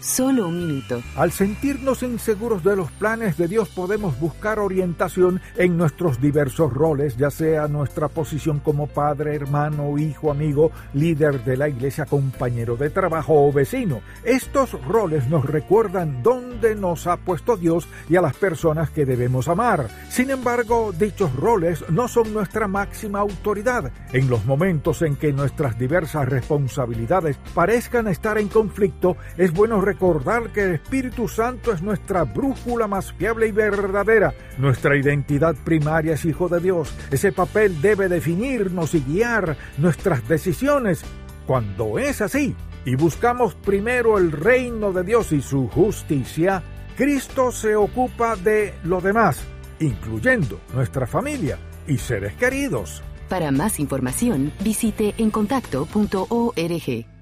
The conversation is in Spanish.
Solo un minuto. Al sentirnos inseguros de los planes de Dios, podemos buscar orientación en nuestros diversos roles, ya sea nuestra posición como padre, hermano, hijo, amigo, líder de la iglesia, compañero de trabajo o vecino. Estos roles nos recuerdan dónde nos ha puesto Dios y a las personas que debemos amar. Sin embargo, dichos roles no son nuestra máxima autoridad. En los momentos en que nuestras diversas responsabilidades parezcan estar en conflicto, es bueno recordar que el Espíritu Santo es nuestra brújula más fiable y verdadera. Nuestra identidad primaria es hijo de Dios. Ese papel debe definirnos y guiar nuestras decisiones. Cuando es así, y buscamos primero el reino de Dios y su justicia, Cristo se ocupa de lo demás, incluyendo nuestra familia y seres queridos. Para más información, visite encontacto.org.